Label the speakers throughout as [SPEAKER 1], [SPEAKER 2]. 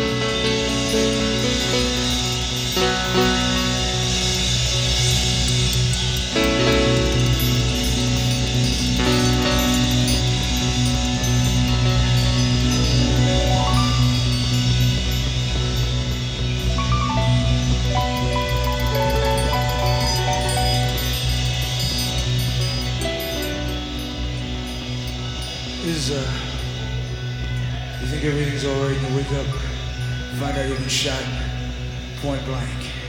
[SPEAKER 1] You think everything's all right and you wake up, find out you've been shot point blank.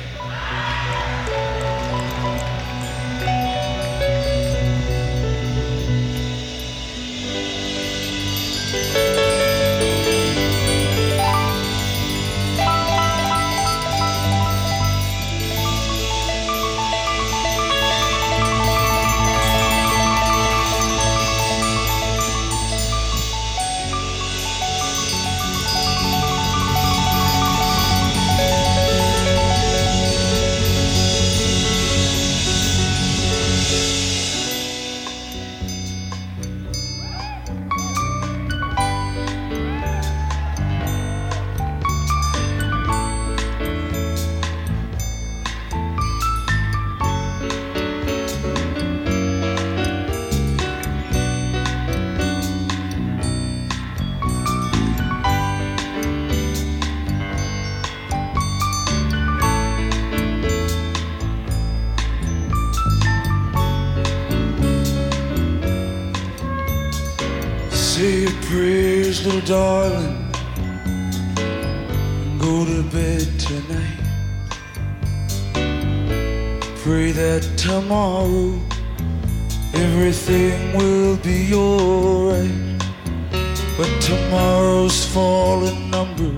[SPEAKER 1] Say your prayers, little darling, and go to bed tonight. Pray that tomorrow everything will be alright. But tomorrow's falling number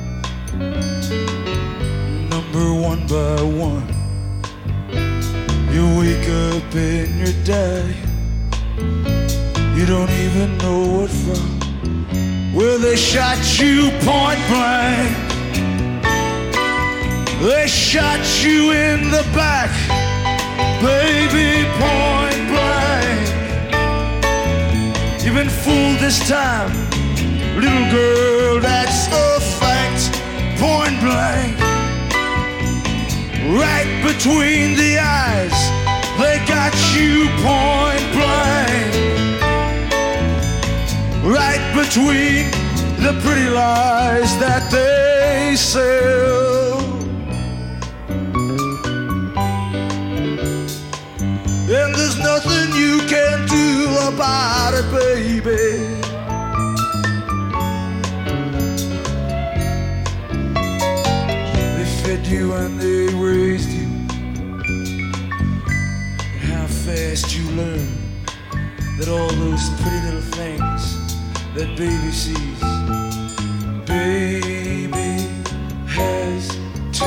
[SPEAKER 1] one by one. You wake up and you're dying. You don't even know what from. Well, they shot you point blank. They shot you in the back, baby, point blank. You've been fooled this time, little girl, that's a fact. Point blank, right between the eyes, they got you point blank. Right between the pretty lies that they sell. And there's nothing you can do about it, baby. They fed you and they raised you. And how fast you learn that all those pretty little things that baby sees, baby has to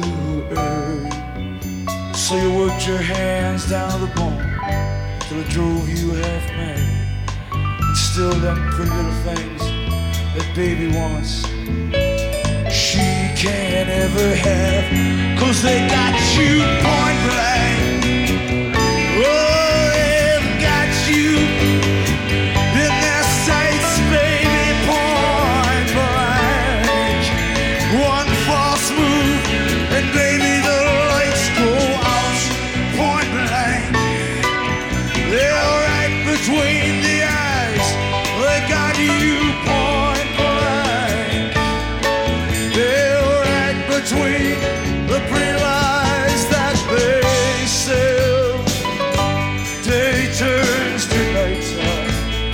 [SPEAKER 1] earn. So you worked your hands down to the bone till it drove you half mad. And still them pretty little things that baby wants, she can't ever have, 'cause they got you point blank. Oh, they've got you in their sights, baby, point blank. One false move and baby the lights go out, point blank. They're right between the eyes, they got you point blank. They're right between the pretty lies that they sell. Day turns to nighttime.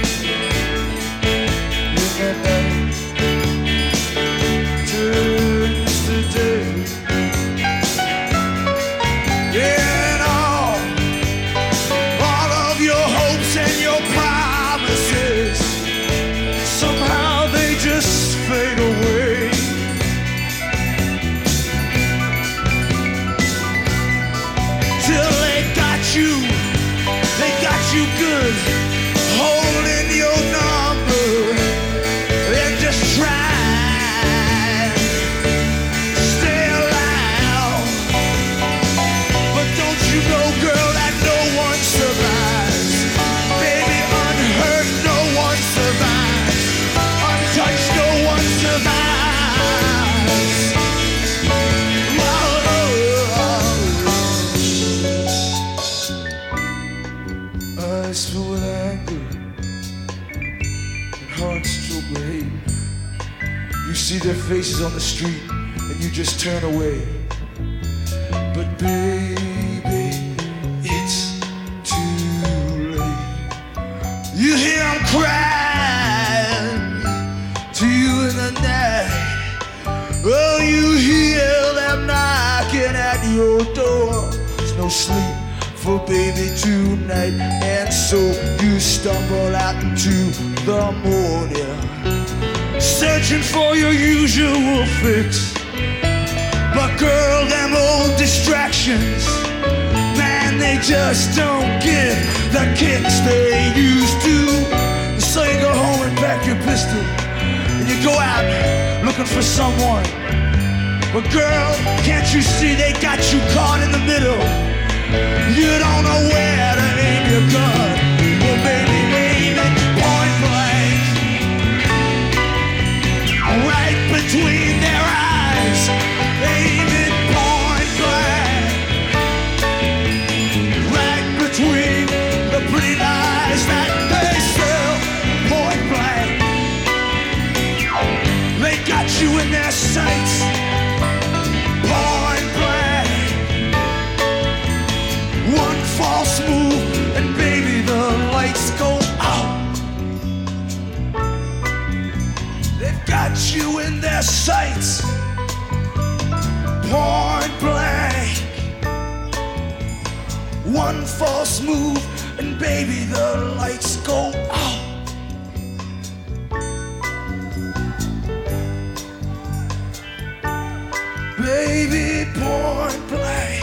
[SPEAKER 1] Turns to day. And all of your hopes and your promises, somehow they just fade away. see their faces on the street and you just turn away. But baby, it's too late. You hear them crying to you in the night. Oh, you hear them knocking at your door. There's no sleep for baby tonight, and so you stumble out into the morning, searching for your usual fix. But girl, them old distractions, man, they just don't give the kicks they used to. So you go home and pack your pistol, and you go out looking for someone. But girl, can't you see they got you caught in the middle? You don't know where to aim your gun. Well, baby, aim it point blank, right between their eyes. Aim it point blank, right between the pretty lies that they sell. Point blank, they got you in their sights. Point blank, one false move and baby the lights go out. They've got you in their sights. Point blank, one false move and baby the lights go out. Baby, point blank,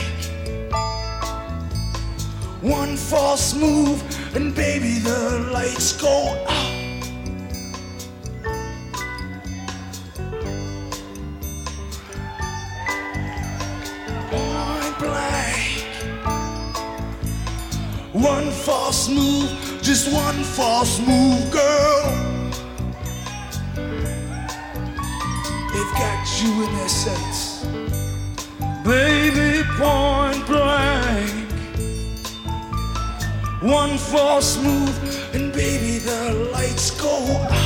[SPEAKER 1] one false move and baby the lights go out. Point blank, one false move, just one false move, girl. They've got you in their sights. Baby, point blank, one false move and baby the lights go out.